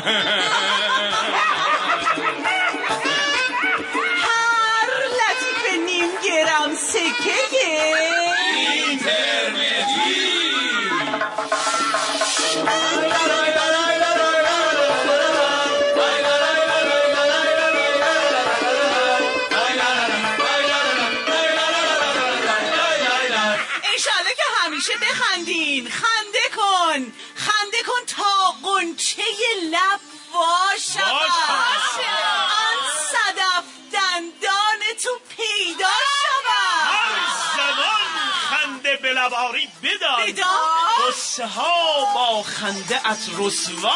هر لطیف نیم گرم سکه اینترنتی. انشالله که همیشه بخندین. خنده کن تا قنچه لب باشه آن صدف دندان تو پیدا شود. هر زمان خنده به لباری بدار، قصه ها با خنده ات رسوا.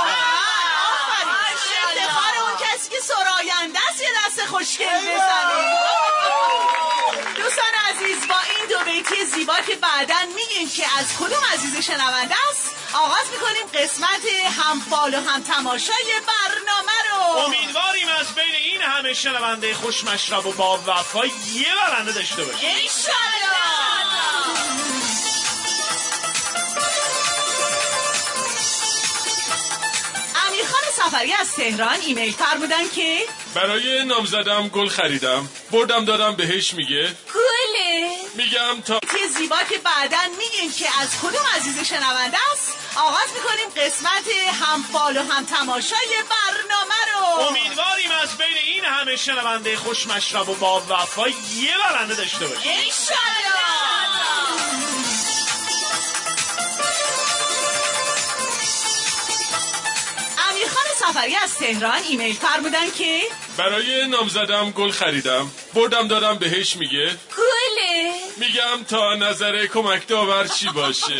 افتخار اون کسی که سراینده است یه دست خوشگل بزنه. دوستان عزیز، با این دو بیتی زیبا که بعداً میگیم که از کدوم عزیز شنونده است، آغاز میکنیم قسمت هم فال و هم تماشای برنامه رو. امیدواریم از بین این همه شنونده خوشمشرب و با وفا یه برنده داشته باشیم انشالله. امیرخان سفری از تهران ایمیل فرمودن که برای نامزدم گل خریدم، بردم دادم بهش، میگه گله. میگم تا که زیبا که بعداً میگیم که از کدوم عزیز شنونده است، آغاز میکنیم قسمت هم فال و هم تماشای برنامه رو. امیدواریم از بین این همه شنونده خوشمشرب و با وفا یه برنده داشته باشیم انشالله. امیرخان سفری از تهران ایمیل فرمودن که برای نامزدم گل خریدم، بردم دادم بهش، میگه گله. میگم تا نظر کمک داور چی باشه.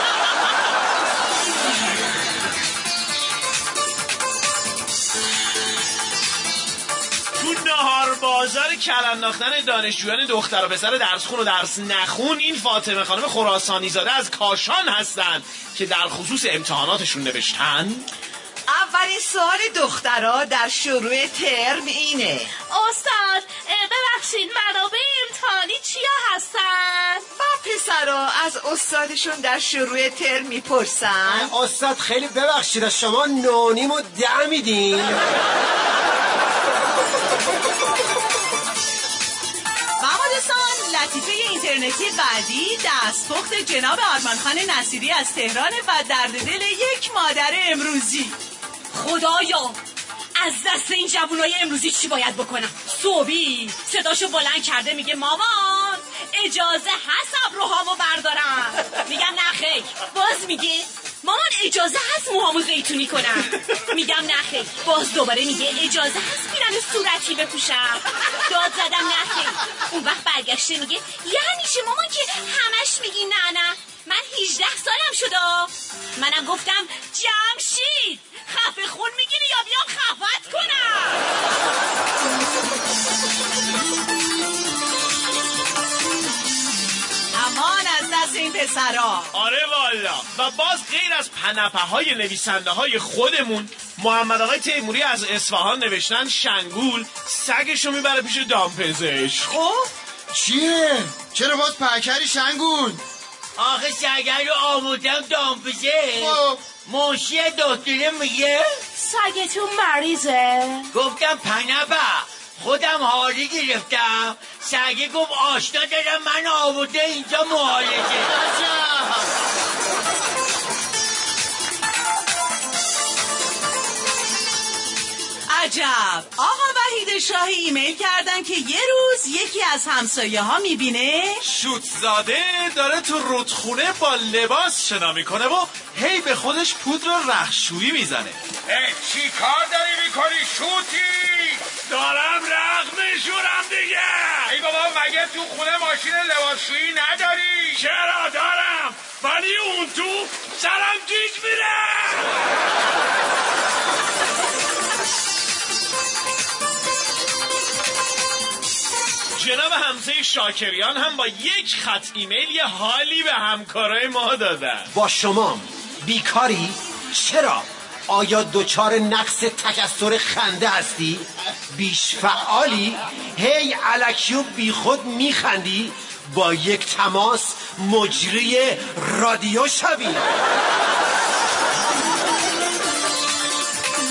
تو نهار بازار کل انداختن دانشجویان دختر و پسر درس خون و درس نخون، این فاطمه خانم خراسانی زاده از کاشان هستن که در خصوص امتحاناتشون نوشتن اولین سوال دخترها در شروع ترم اینه: استاد ببخشید منابع امتحانی چیا هستن؟ و پسرها از استادشون در شروع ترم میپرسن استاد خیلی ببخشید شما نونیم و 10 میدین؟ لطیفه اینترنتی بعدی دستپخت جناب آرمان خان نصیری از تهران و درد دل یک مادر امروزی. خدایا از دست این جوونای امروزی چی باید بکنم؟ صبحی صداشو بلند کرده میگه مامان اجازه هست ابروهامو بردارم، میگم نه خیر. باز میگه مامان اجازه هست موهامو زیتونی کنم، میگم نه خیر. باز دوباره میگه اجازه هست پیرن صورتی بپوشم، داد زدم نه خیر. اون وقت برگشته میگه یعنی چه مامان که همش میگی نه نه؟ من 18 سالم شده. منم گفتم جمشید خفه خون میگیری یا بیام خفت کنم؟ امان از دست این پسرا. آره والا. و باز غیر از پنپه های نویسنده های خودمون، محمد آقای تیموری از اصفهان نوشتن شنگول سگشو میبره پیش دامپزشک. خب چیه؟ چرا باز پکری شنگول؟ آخه سگر رو آمودم دامپزشک. منشی دکتره میگه سگتون مریضه. گفتم پنپه خودم حالی گرفتم. سگه گفت آشنا دارم من آورده اینجا معالجه. عجب. آقا وحید شاهی ایمیل کردن که یه روز یکی از همسایه ها میبینه شوتزاده داره تو رودخونه با لباس شنا میکنه و هی به خودش پودر رخشویی میزنه. چی کار داری میکنی شوتی؟ دارم رخ میشورم دیگه. ای بابا مگه تو خونه ماشین لباسشویی نداری؟ چرا دارم، ولی اون تو سرم گیج میره. جناب حمزه شاکریان هم با یک خط ایمیل یه حالی به همکارای ما دادن. با شما بیکاری؟ چرا؟ آیا دوچار نقص تکثر خنده هستی؟ بیش فعالی؟ هی الکی و بی خود میخندی؟ با یک تماس مجری رادیو شوی.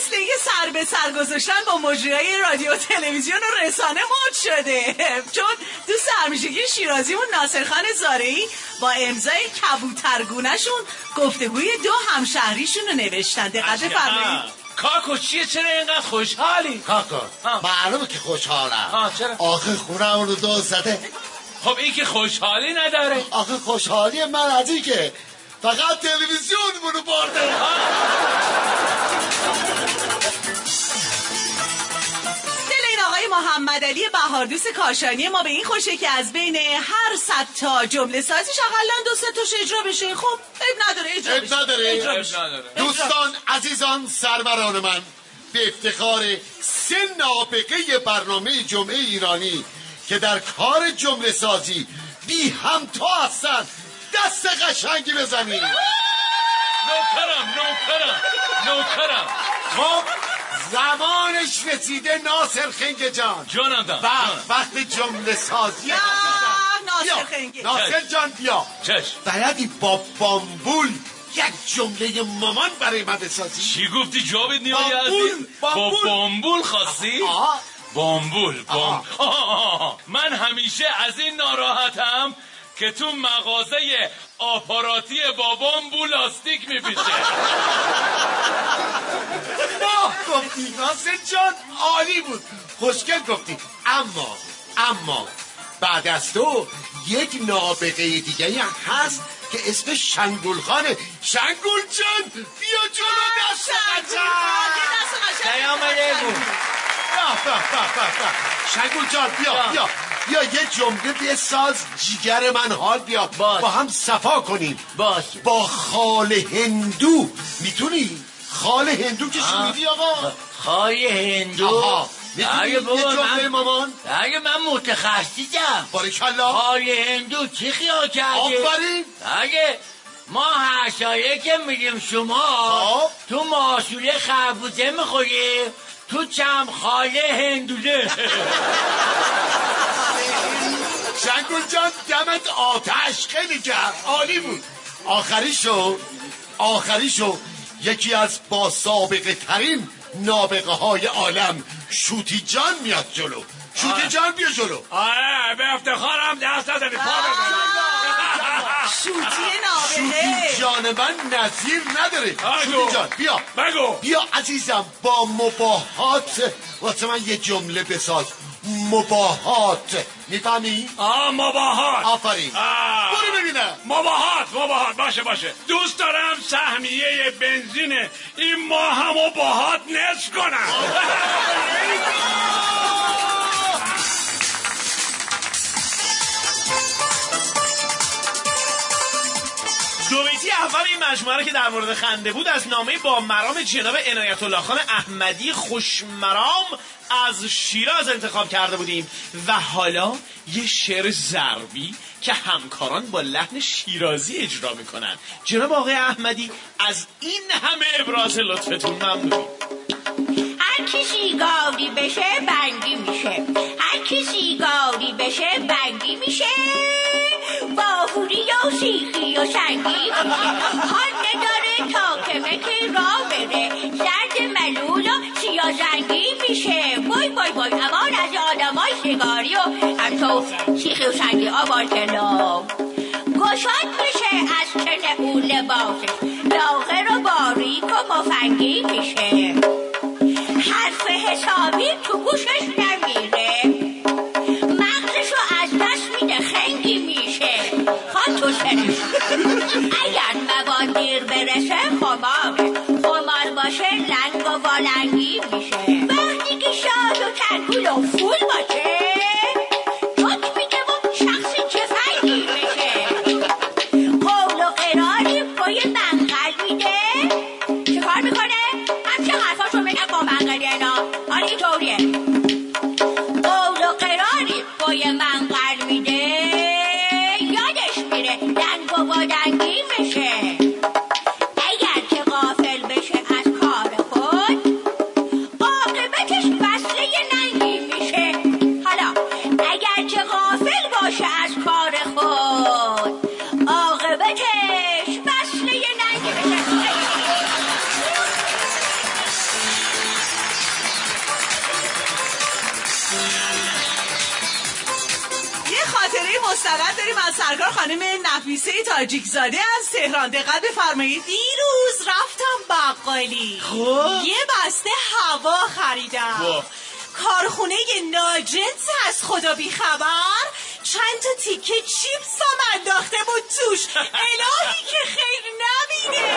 مثل اینکه سر به سر گذاشتن با مجریای رادیو تلویزیون و رسانه مد شده، چون دوست همیشگی شیرازیمون ناصرخان زارعی با امضای کبوترگونه‌شون گفتگوی دو همشهریشون رو نوشتن. دقت بفرمایید. کاکو چیه؟ چرا اینقدر خوشحالی؟ کاکو معلومه که خوشحالم. چرا؟ آخه خونم رو دزد زده. خب این که خوشحالی نداره. آخه خوشحالی من از این که فقط تلویزیون منو برده. آقای محمد علی بهاردوست کاشانی ما به این خوشه که از بین هر 100 تا جمله سازیش اقلا 2-3 تاش اجرا بشه. خب اب نداره. دوستان عزیزان سروران من، به افتخار 3 نابغه برنامه جمعه ایرانی که در کار جمله سازی بی همتا هستن دست قشنگی بزنید. نوکرم. خب زمانش رسیده ناصر خنگ جان. جانم. وقت جمله سازی. ناصر خنگ. ناصر جان بیا. بلدی با بامبول یک جمله مامان برای من بسازی؟ چی گفتی جوابت نیایی؟ با بامبول خواستی؟ بامبول. من همیشه از این ناراحتم که تو مغازه آپاراتی بابام لاستیک میپیچه. گفتی ناصر جان عالی بود، خوشگل گفتی. اما بعد از تو یک نابغه دیگه هم هست که اسمش شنگول خانه. شنگول جان بیا جلو دست قشنگ. سلام علیکم. شنگول جان بیا یه جمله بساز جیگر من حال بیا. با هم صفا کنیم. با خال هندو میتونی؟ خال هندو که شنیدی آقا؟ خال هندو؟ میتونی یه جمله مامان؟ اگه من متخصصم. باریکالله. خال هندو چی خیال کردی؟ آفرین. اگه ما هر ساله که میگیم شما تو محصول خربوزه میخوریم، تو چم خاله هندوله. شنگول جان دمت آتش، خیلی گرم، عالی بود. آخریشو یکی از با سابقه ترین نابغه های عالم شوتی جان میاد جلو. شوتی جان بیا جلو. آره به افتخارم دست نزنی، پا شوتی جان من نظیر نداره. شوتی جان بیا عزیزم، با مباهات واسه من یه جمله بساز. مباهات میفهمی؟ مباهات. آفرین. برو ببینم. مباهات باشه. دوست دارم سهمیه بنزین این ماه هم مباهات نصف کنم. دو بیتی اول این مجموعه که در مورد خنده بود از نامه با مرام جناب عنایت الله خان احمدی خوشمرام از شیراز انتخاب کرده بودیم و حالا یه شعر ضربی که همکاران با لحن شیرازی اجرا میکنن. جناب آقای احمدی از این همه ابراز لطفتون ممنونیم. هر کسی گاوی بشه بنگی میشه، هر کسی گاوی بشه بنگی میشه، باهوری و سیخی و سنگی حال نداره تا که مکه را بره، زرد ملول و سیاه زنگی میشه. وای امان از آدمای سیگاری و همچو سیخی و سنگی آبار کلا گشاد میشه از چنه اون لباسش، لاغر و باریک و مفنگی میشه، حرف حسابی تو گوشش نمیره، مغزشو از دست میده خنگی میشه. خان تو سرش اگر موادیر برسه خمار باشه لنگ و والنگی میشه، وقتی که شاد و تنگول و فول باشه توک میده و شخصی چه فنگی میشه، قول و قراری پای منقل میده. چه کار میکنه؟ همچه حرفاشو میگه با منقلی اینا. حالا اینطوریه قول و قراری پای منقل میده، یادش میره دنگ و بادنگی میشه. اگر که مجدد داریم از سرکار خانم نفیسه تاجیکزاده از تهران. دقت بفرمایید. دیروز رفتم بقالی، یه بسته هوا خریدم. کارخونه ناجنس از خدا بی خبر چند تا تیکه چیپس هم انداخته بود توش. الهی که خیر نبینه.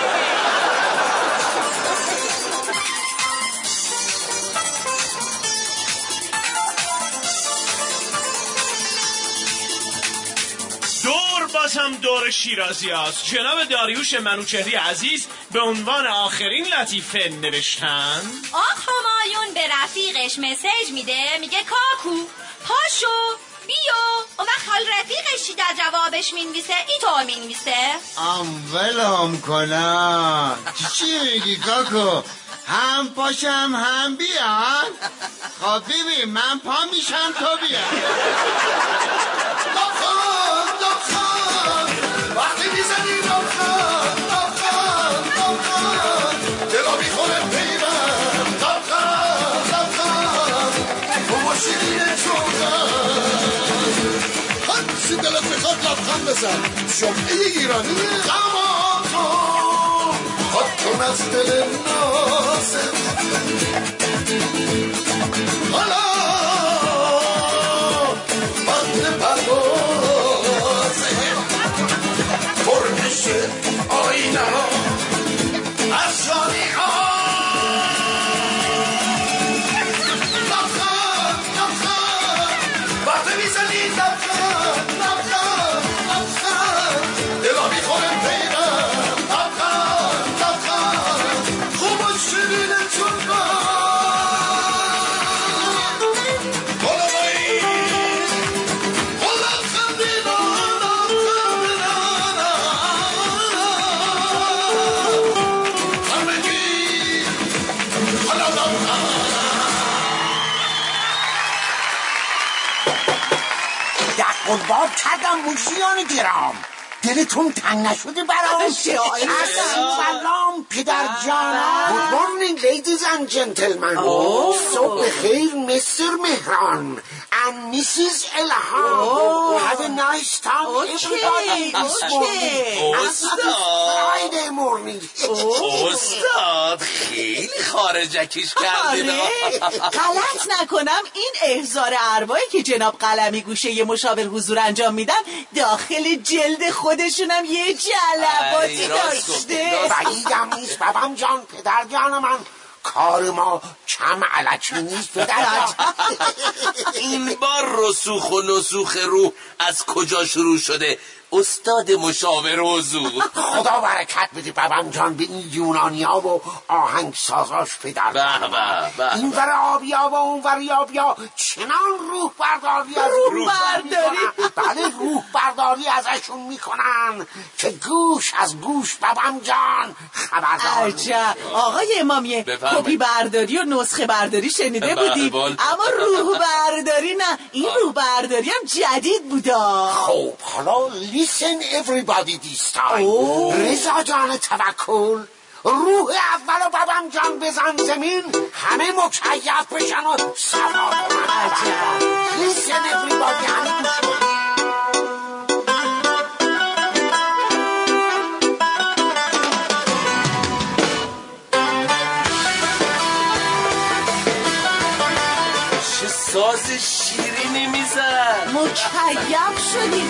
دور بازم دور شیرازی هست. جناب داریوش منوچهری عزیز به عنوان آخرین لطیفه نوشتن: آق همایون به رفیقش مسیج میده، میگه کاکو پاشو بیا. اون وقت حال رفیقش چی در جوابش مینویسه؟ اینطور مینویسه: ولم کنم. چی میگی کاکو؟ هم پاشم هم بیان؟ خب ببین من پا میشم تو بیا. وقتی میزنی داخل دلا میخوره پیرم داخل تو ماشینی چوکن هرچی دلت میخواد لبخند بزن. جمعه ایرانی غمان تو خود کن از دل نازم. حالا بند پردازه پرنش آینه ها از شانی ها لبخند وقتی میزنی لبخند دلا میخوره پیرم لبخند خوب و شیرینه چون قرباب کردم موشیان گرام. دلتون تنگ نشده برام؟ سلام پدر جانم. Good morning ladies and gentlemen. صبح خیر مستر مهران and Mrs. Elham. Have a nice time everybody this morning. Friday morning. استاد خیلی خارجکیش کردید. غلط نکنم این احضار ارواحی که جناب قلمی گوشه مشاور حضور انجام میدن داخل جلد خودشونم یه جلباتی داشته. بعیدم نیست بابام جان پدر جان من. کار ما کم علکی نیست پدر. این بار رسوخ و نسوخ روح از کجا شروع شده استاد مشاور حضور؟ خدا برکت بده بابام جان به این یونانیا و آهنگسازاش پدر. این ور آبیا و اون ور آبیا چنان روح برداری از بله روح برداری ازشون میکنن که گوش از گوش بابام جان خبردار. عجب آقای امامیه، کپی برداری و نسخه برداری شنیده بودیم اما روح برداری نه. این روح برداری هم جدید بودا. خب حالا listen everybody this time. رضا جان توکل روح اول بابام جان بزن زمین همه مکیف بشن و سوار کنن. listen everybody همه گوش کن. چه ساز شیرینی میزن. مکیف شدیم.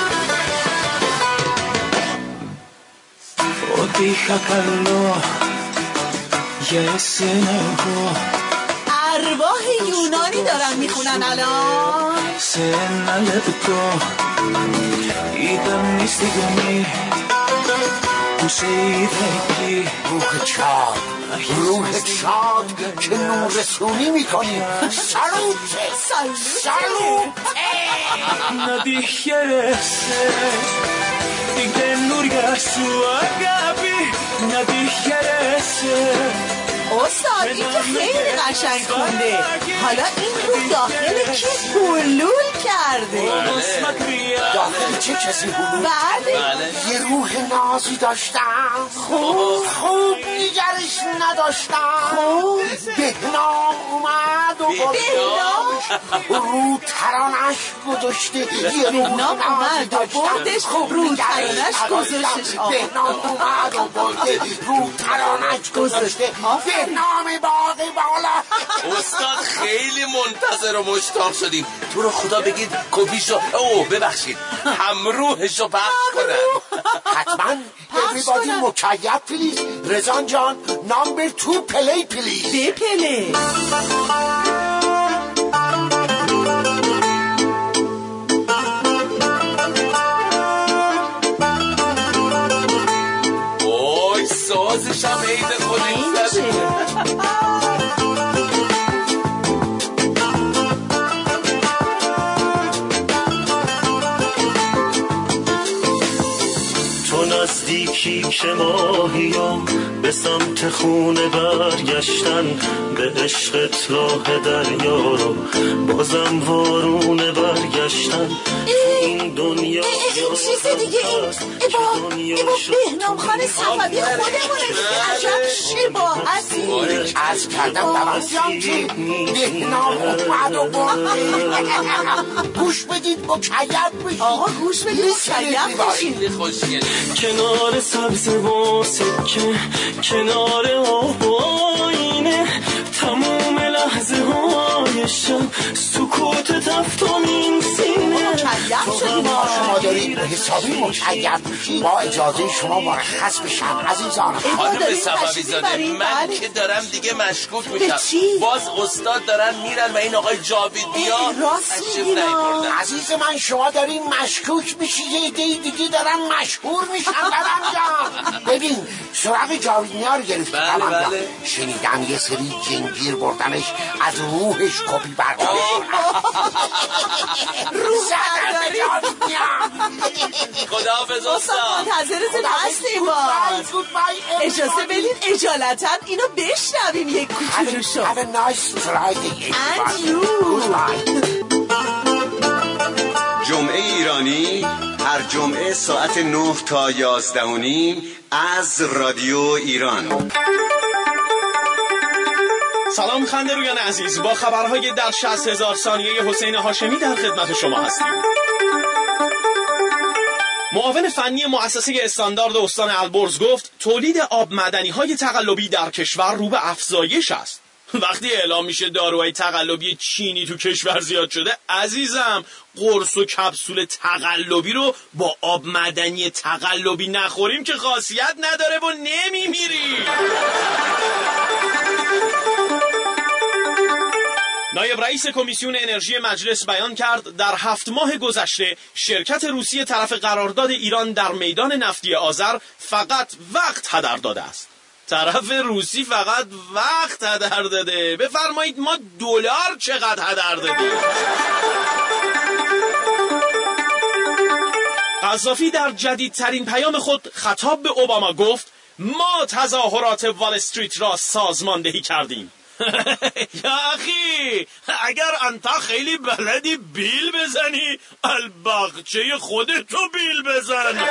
ارواح یونانی دارن میخونن الان. روح شاد که نور رسونی میکنی. سالوت استاد این که خیلی قشنگ خونده. حالا این رو داخل کی حلول کرده؟ داخل چه کسی حلول؟ بله. یه روح نازی داشتم، خوب دیگرش نداشتم. بهنام اومد و رو ترانش گذاشته. یه روح نازی داشتم، رو ترانش گذاشتش. بهنام اومد و برده رو ترانش گذاشته. بهنام باغ بالا. استاد خیلی منتظر و مشتاق شدیم. تو رو خدا بگید کپیشو ببخشید همروهشو پخش کنن. حتما. everybody مکیف پلیز. رزان جان نامبر 2 پلی پلیز. بپله. اوی سازش هم عید خودی نزدیکی که ماهیم به سمت خونه برگشتن، به عشقت راه دریا رو بازم وارونه برگشتن. این دنیا چیز دیگه این بهنام خان صفوی خودمونه دیگه. عجب شباهتی. از کردم دارم که بهنام اومد و برده. گوش بدید مکیف بشید. آقا گوش بدید مکیف بشید. کنار سبز و سکه، کنار آب و آینه، تموم لحظه های شب سکوت تفتم این سینه. شما دارید حسابی مکیف بشید. با اجازه شما مرخص بشم عزیزان. خانم صفوی زاده من که دارم دیگه مشکوک میشم. باز استاد دارن میرن و این آقای جاوید بیا تشریف نیاوردن. عزیز من شما دارین مشکوک میشی، یه عده دیگه دارن مشهور میشن. ببین سراغ جاویدنیا رو گرفتی. بله. شنیدم یه سری جنگیر بردنش از روحش کپی برداری. روح برداری. خداحافظ استاد. منتظرتون هستیم. اجازه بدید اجالتا اینو بشنویم یک کوچولوشو. Have a nice Friday. And you. جمعه ایرانی هر جمعه ساعت 9 تا 11:30 از رادیو ایران. سلام خندرویان عزیز، با خبرهای در 60,000 ثانیه حسین هاشمی در خدمت شما هستیم. معاون فنی مؤسسه استاندارد استان البرز گفت تولید آب معدنی‌های تقلبی در کشور رو به افزایش است. وقتی اعلام میشه داروهای تقلبی چینی تو کشور زیاد شده، عزیزم قرص و کپسول تقلبی رو با آب معدنی تقلبی نخوریم که خاصیت نداره و نمیمیریم. نایب رئیس کمیسیون انرژی مجلس بیان کرد در 7 ماه گذشته شرکت روسی طرف قرارداد ایران در میدان نفتی آذر فقط وقت هدر داده است. طرف روسی فقط وقت هدر داده. بفرمایید ما دلار چقدر هدر دادیم؟ قذافی در جدیدترین پیام خود خطاب به اوباما گفت ما تظاهرات وال استریت را سازماندهی کردیم. یا اخی اگر انتا خیلی بلدی بیل بزنی الباغچه خودتو بیل بزن.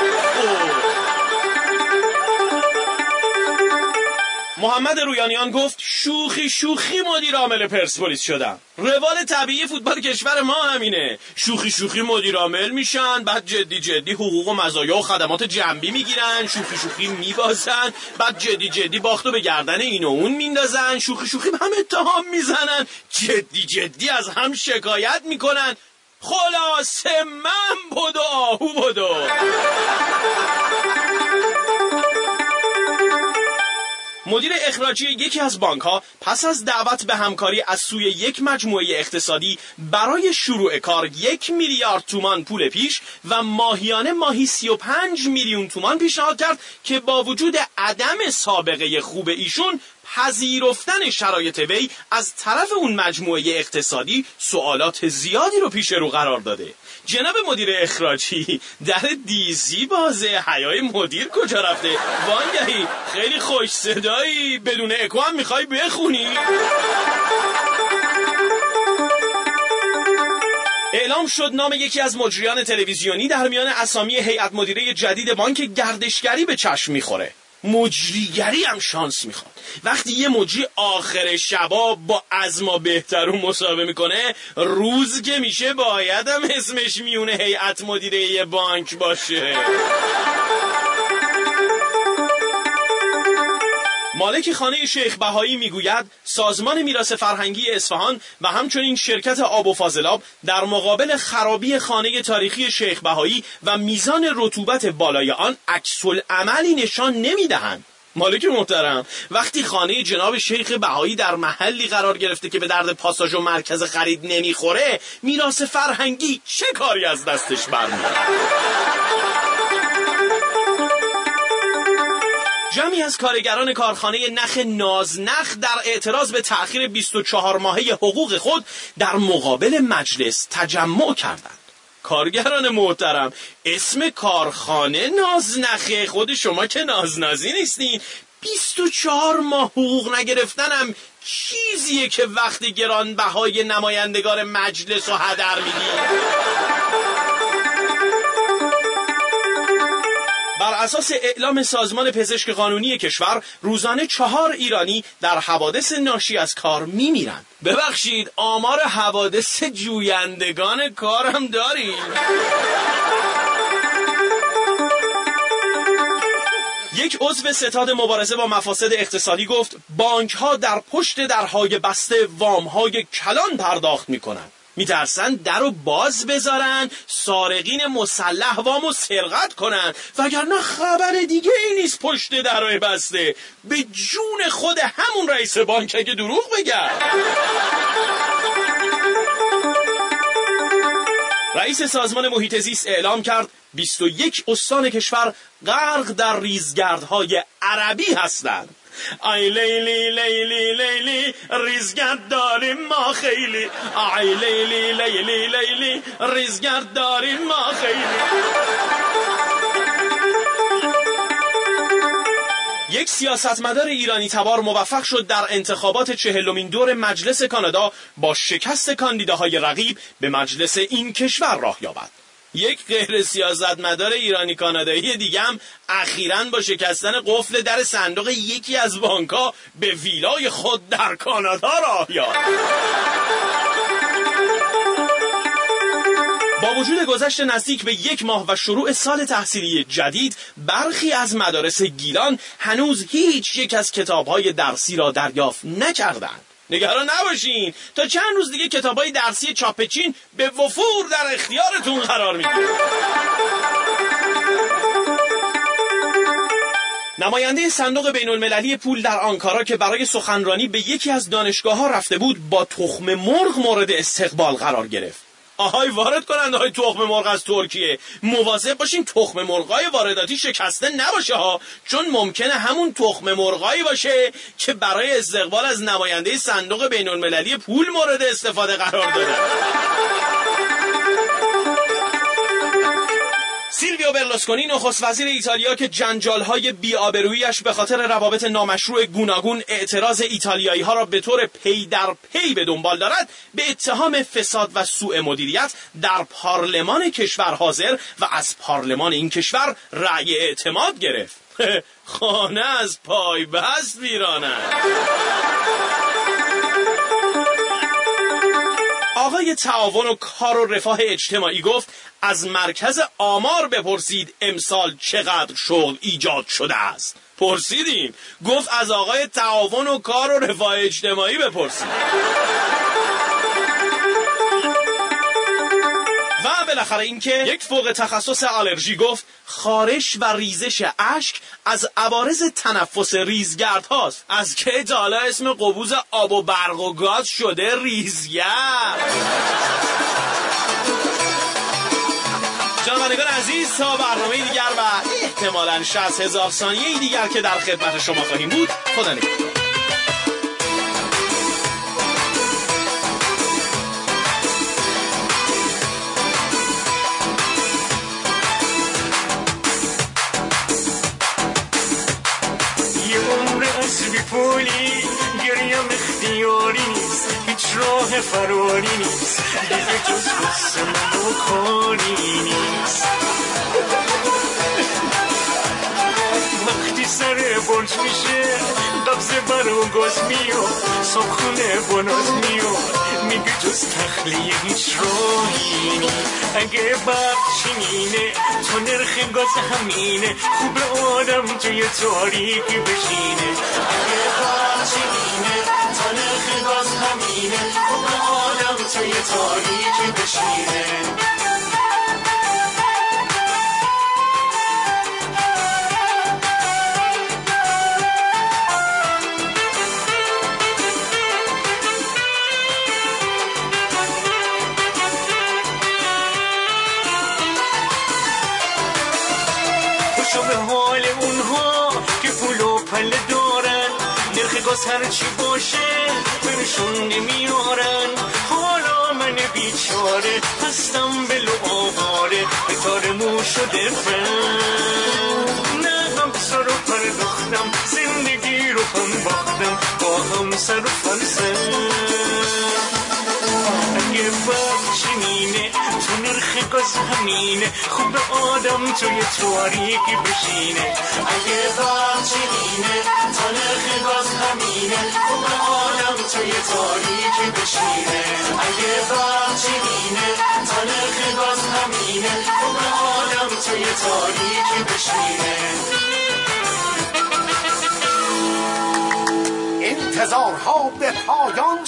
محمد رویانیان گفت شوخی مدیر عامل پرسپولیس شدم. روال طبیعی فوتبال کشور ما همینه. شوخی مدیر عامل میشن، بعد جدی حقوق و مزایا و خدمات جنبی میگیرن، شوخی میبازن، بعد جدی باختو به گردن این و اون میندازن، شوخی به هم اتهام میزنن، جدی از هم شکایت میکنن. خلاصه من بدو آهو بدو. مدیر اخراجی یکی از بانک‌ها پس از دعوت به همکاری از سوی یک مجموعه اقتصادی برای شروع کار 1 میلیارد تومان پول پیش و ماهی 35 میلیون تومان پیشنهاد کرد که با وجود عدم سابقه خوب ایشون پذیرفتن شرایط وی از طرف اون مجموعه اقتصادی سوالات زیادی رو پیش رو قرار داده. جناب مدیر اخراجی، در دیزی بازه، حیای مدیر کجا رفته؟ وانگهی خیلی خوش صدایی، بدون اکو هم میخوای بخونی؟ اعلام شد نام یکی از مجریان تلویزیونی در میان اسامی هیئت مدیره جدید بانک گردشگری به چشم میخوره. مجریگری هم شانس میخواد. وقتی یه مجری آخر شبا با از ما بهترون مسابقه میکنه، روز که میشه باید هم اسمش میونه هیئت مدیره بانک باشه. مالک خانه شیخ بهایی میگوید سازمان میراث فرهنگی اصفهان و همچنین شرکت آب و فاضلاب در مقابل خرابی خانه تاریخی شیخ بهایی و میزان رطوبت بالای آن عکس‌العملی نشان نمیدهند. مالک محترم، وقتی خانه جناب شیخ بهایی در محلی قرار گرفته که به درد پاساژ و مرکز خرید نمیخوره، میراث فرهنگی چه کاری از دستش برمیاد؟ جمعی از کارگران کارخانه نخ نازنخ در اعتراض به تأخیر 24 ماهه حقوق خود در مقابل مجلس تجمع کردند. کارگران محترم، اسم کارخانه نازنخه، خود شما که نازنازی نیستین. 24 ماه حقوق نگرفتنم چیزیه که وقتی گرانبهای نمایندگان مجلس رو هدر میدین. بر اساس اعلام سازمان پزشک قانونی کشور، روزانه 4 ایرانی در حوادث ناشی از کار میمیرند. ببخشید، آمار حوادث جویندگان کار هم داریم؟ یک عضو ستاد مبارزه با مفاسد اقتصادی گفت بانک ها در پشت درهای بسته وام های کلان پرداخت میکنند. میترسن در رو باز بذارن، سارقین مسلح وامو سرقت کنن، وگرنه خبر دیگه ای نیست پشت درهای بسته. به جون خود همون رئیس بانک اگه دروغ بگن. رئیس سازمان محیط زیست اعلام کرد 21 استان کشور غرق در ریزگردهای عربی هستند. آی لیلی لیلی لیلی ریزگرد داریم ما خیلی، آی لیلی لیلی لیلی ریزگرد داریم ما خیلی. یک سیاستمدار ایرانی تبار موفق شد در انتخابات 40مین دور مجلس کانادا با شکست کاندیداهای رقیب به مجلس این کشور راه یابد. یک غیر سیاستمدار ایرانی کانادایی دیگه هم اخیراً با شکستن قفل در صندوق یکی از بانک‌ها به ویلای خود در کانادا راه یافت. با وجود گذشت نزدیک به 1 ماه و شروع سال تحصیلی جدید، برخی از مدارس گیلان هنوز هیچ یک از کتاب‌های درسی را دریافت نکردند. نگران نباشین، تا چند روز دیگه کتابای درسی چاپ چین به وفور در اختیارتون قرار میگیره. نماینده صندوق بین المللی پول در آنکارا که برای سخنرانی به یکی از دانشگاه‌ها رفته بود، با تخم مرغ مورد استقبال قرار گرفت. آهای وارد کننده های تخم مرغ از ترکیه، مواظب باشین تخم مرغای وارداتی شکسته نباشه ها، چون ممکنه همون تخم مرغایی باشه که برای استقبال از نماینده صندوق بین المللی پول مورد استفاده قرار داده. سیلویو برلوسکونی نخست وزیر ایتالیا که جنجال‌های بی‌آبرویی‌اش به خاطر روابط نامشروع گوناگون اعتراض ایتالیایی‌ها را به طور پی در پی به دنبال دارد، به اتهام فساد و سوء مدیریت در پارلمان کشور حاضر و از پارلمان این کشور رأی اعتماد گرفت. خانه از پای بست ویرانه. آقای تعاون و کار و رفاه اجتماعی گفت از مرکز آمار بپرسید امسال چقدر شغل ایجاد شده است. پرسیدیم، گفت از آقای تعاون و کار و رفاه اجتماعی بپرسید. و بالاخره این که یک فوق تخصص آلرژی گفت خارش و ریزش اشک از عوارض تنفس ریزگرد هاست. از که حالا اسم قبوز آب و برق و گاز شده ریزگرد. شنوندگان عزیز، تا برنامه دیگر و احتمالاً 60,000 ثانیه دیگر که در خدمت شما خواهیم بود، خدا نگهدار. پولی گریم اختیاری نیست، هیچ راه فراری نیست، دیگه جز قصه منو کاری نیست. وقتی سر برج میشه قبضه برو گاز میاد، صابخونه بناز میاد، میگه جز تخلیه هیچ راهی نیست. اگه بخشینه تو نرخ گاز همینه، خوب آدم توی تاریکی بشینه. اگه بخشینه تو نرخ گاز همینه، خوب آدم توی تاریکی بشینه. به حال اونها که پول و پله دارن، نرخ گاز هرچی باشه برشون نمیارن. حالا من بیچاره هستم بلو آواره، به تار مو شده فن. نه هم سر و پرداختم زندگی رو هم باختم، با هم سر و فرزن. اگه بخشینه تو نرخ گاز همینه، خوب آدم توی تاریکی بشینه. اگه بخشینه تو نرخ گاز همینه، خوب آدم توی تاریکی بشینه. اگه بخشینه تو نرخ گاز همینه، خوب آدم توی تاریکی بشینه. انتظارها به پایان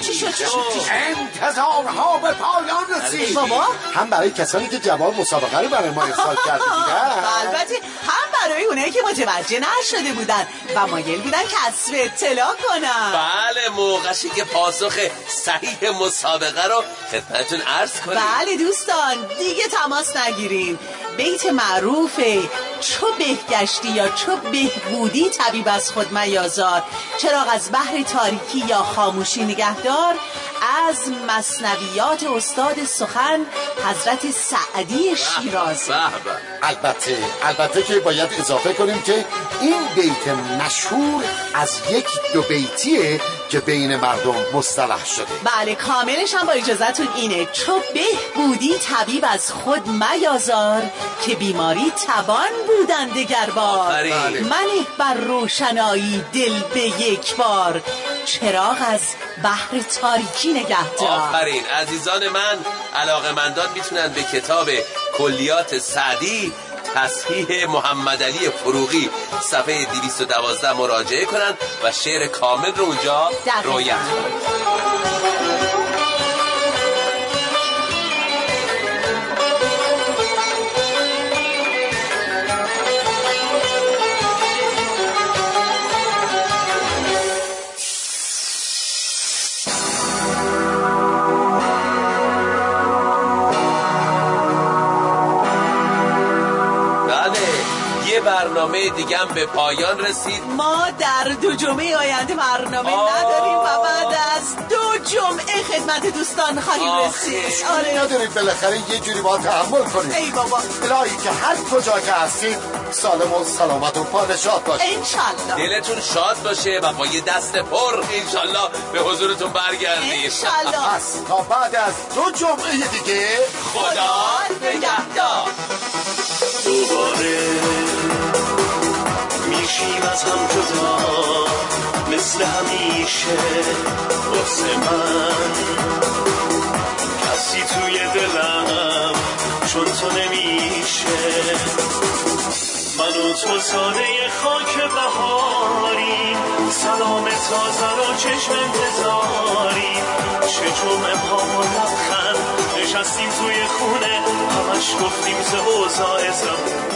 انتظارها به پایان رسید. بابا هم برای کسانی که جواب مسابقه رو برای ما ارسال کرده بودن، البته هم برای اونایی که متوجه نشده بودن و مایل بودن کسب اطلاع کنن. بله، موقعی که پاسخ صحیح مسابقه رو خدمتتون عرض کنیم. بله دوستان، دیگه تماس نگیرین. بیت معروفه چو بهگشتی یا چو بهبودی طبیب از خود میازار، چراغ از بحر تاریکی یا خاموشی نگهدار، از مثنویات استاد سخن حضرت سعدی شیرازی. البته که باید اضافه کنیم که این بیت مشهور از یک دو بیتیه که بین مردم مصطلح شده. بله، کاملش هم با اجازتون اینه: چو بهبودی طبیب از خود میازار، که بیماری توان بودن دگر بار. منه بر روشنایی دل به یک بار، چراغ از بحر تاریکی نگهدار. آفرین. عزیزان من، علاقه‌مندان میتونن به کتاب کلیات سعدی تصحیح محمد علی فروغی صفحه 212 مراجعه کنن و شعر کامل رو اونجا رویت کنن. برنامه دیگه هم به پایان رسید. ما در 2 جمعه آینده برنامه نداریم و بعد از 2 جمعه خدمت دوستان خواهیم رسید. نداریم، بالاخره یه جوری با تحمل کنیم. ای بابا، الهی که هر کجا که هستید سالم و سلامت و پادشاه باشید انشالله. دلتون شاد باشه و با یه دست پر انشالله به حضورتون برگردید انشالله. پس تا بعد از 2 جمعه دیگه خدا نگهدار. دوباره میشیم از هم جدا مثل همیشه، واسه من کسی توی دلم چون تو نمیشه. من و تو ساده خاک بهاری، سلام تازه رو چشم انتظاری، چه جمعه ها و لبخند نشستیم توی خونه، همش گفتیم ز اوضاع زمان